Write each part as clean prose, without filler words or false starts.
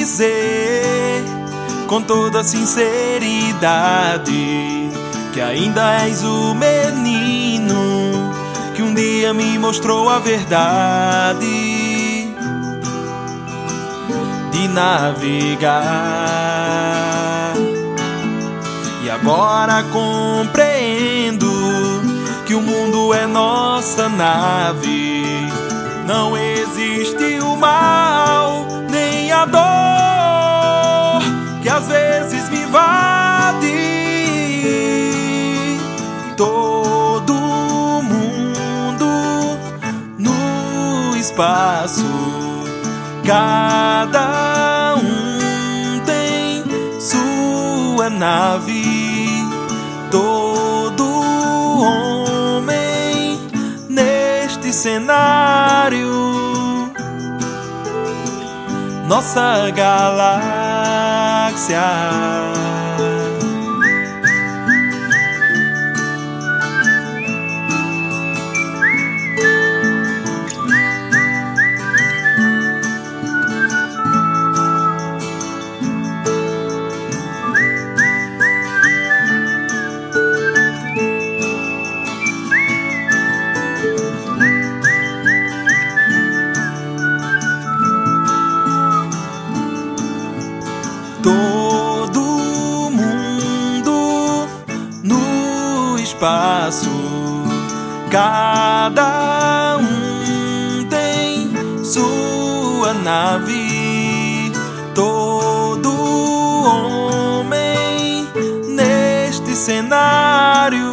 dizer com toda sinceridade que ainda és o menino que um dia me mostrou a verdade de navegar. E agora compreendo que o mundo é nossa nave. Não existe o mal, nem a dor que às vezes me invade. Todo mundo no espaço, cada um tem sua nave. Todo homem neste cenário, nossa galáxia. Todo mundo no espaço, cada um tem sua nave. Todo homem neste cenário,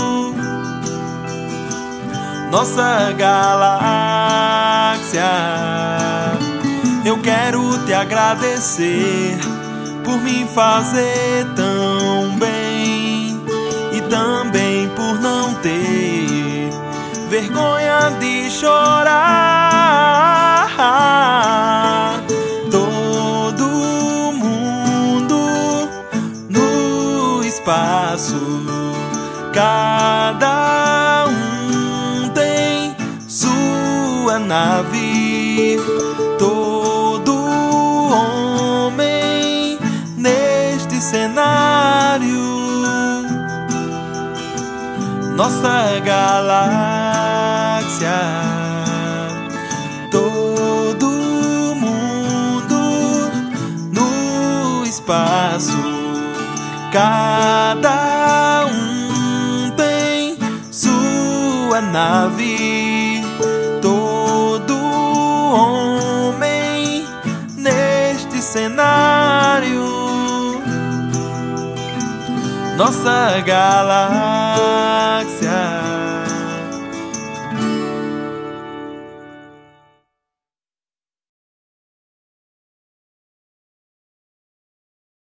nossa galáxia. Eu quero te agradecer por me fazer tão bem e também por não ter vergonha de chorar. Todo mundo no espaço, cada um tem sua nave. Todo homem neste cenário, nossa galáxia. Todo mundo no espaço, cada um tem sua nave. Todo homem neste cenário, nossa galáxia.